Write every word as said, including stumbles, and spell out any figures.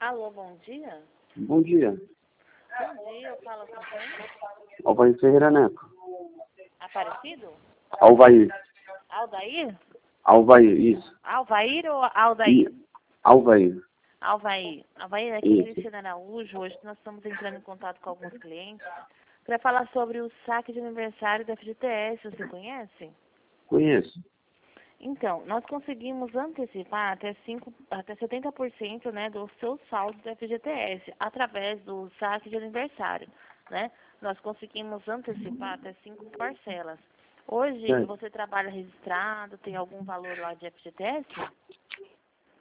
Alô, bom dia? Bom dia. Bom dia, eu falo com quem? Alvair Ferreira Neto. Aparecido? Alvair. Aldair? Alvair, isso. Alvair ou Aldair? I- Alvair. Alvair. Alvair, aqui é Isso. Cristina Araújo. Hoje nós estamos entrando em contato com alguns clientes para falar sobre o saque de aniversário da F G T S. Você conhece? Conheço. Então, nós conseguimos antecipar até, cinco, até setenta por cento, né, do seu saldo da F G T S, através do saque de aniversário, né? Nós conseguimos antecipar até cinco parcelas. Hoje, Certo. você trabalha registrado, tem algum valor lá de F G T S?